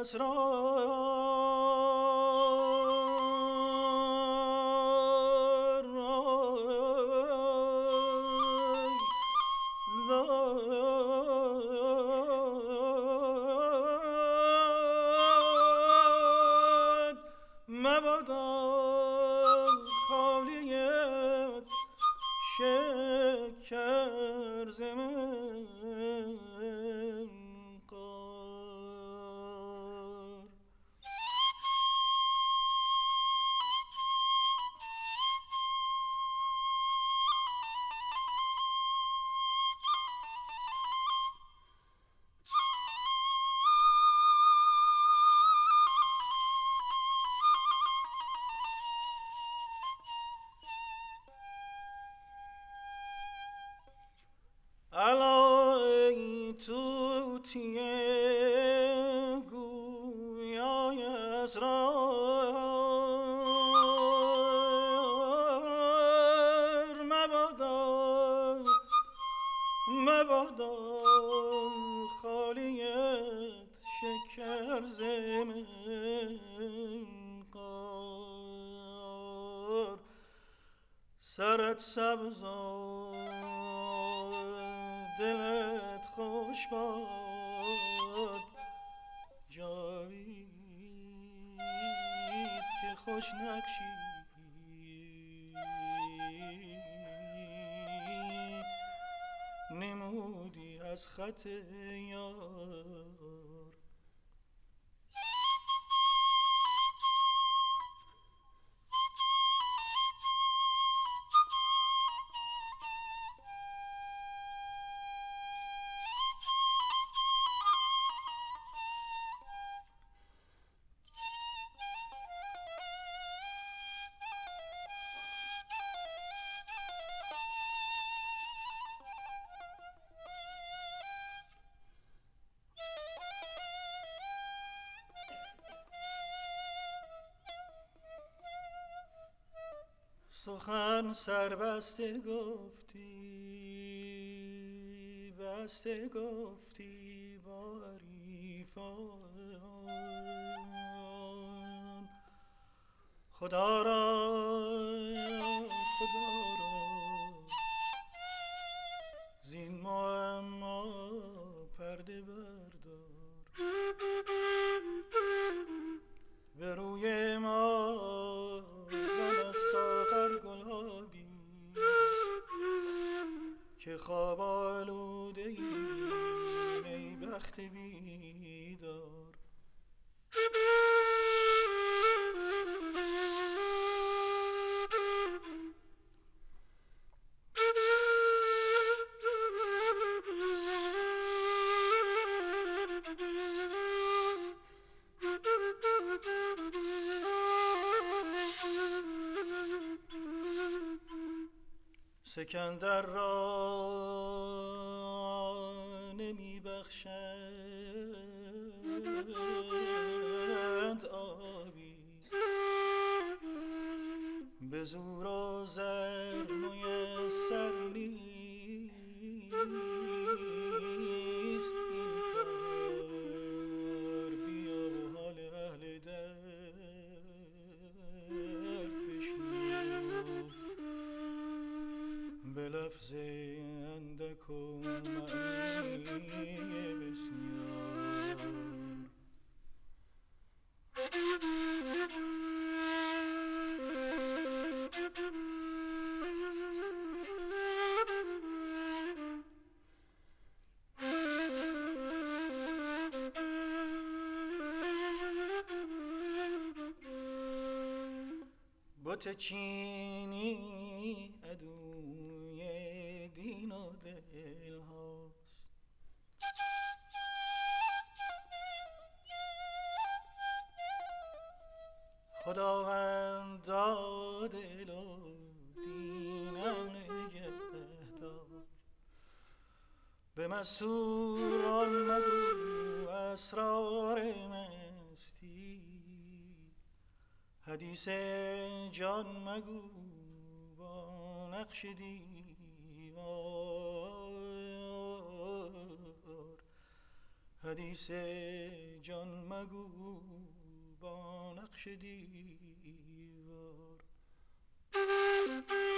اسرار داد مبادا خالیت شکر زمین قار. الای توتیه گویای اسرار مبادا خالیت شکر زمین قار. سرت سبز دلت خوش باد جاوید که خوش نقشی نمودی از خط یار. سخن سربسته گفتی بسته گفتی با حریفان. خدا را زین معما پرده بردار. به روی ما زن از ساغر گلابی که خواب آلوده ای بخت بیدار. سکندر را نمی بخشند آبی به زور و زر میسر نیست این کار. بیا و حال اهل درد بشنو به لفظ اندک و معنی بسیار. بت چینی عدوی دین و دل هاست. خداوند دل و دینم نگهدار. به مسئولان مگو اسرار مستی، حدیث جان مگو با نقش دیوار. حدیث جان مگو با نقش دیوار.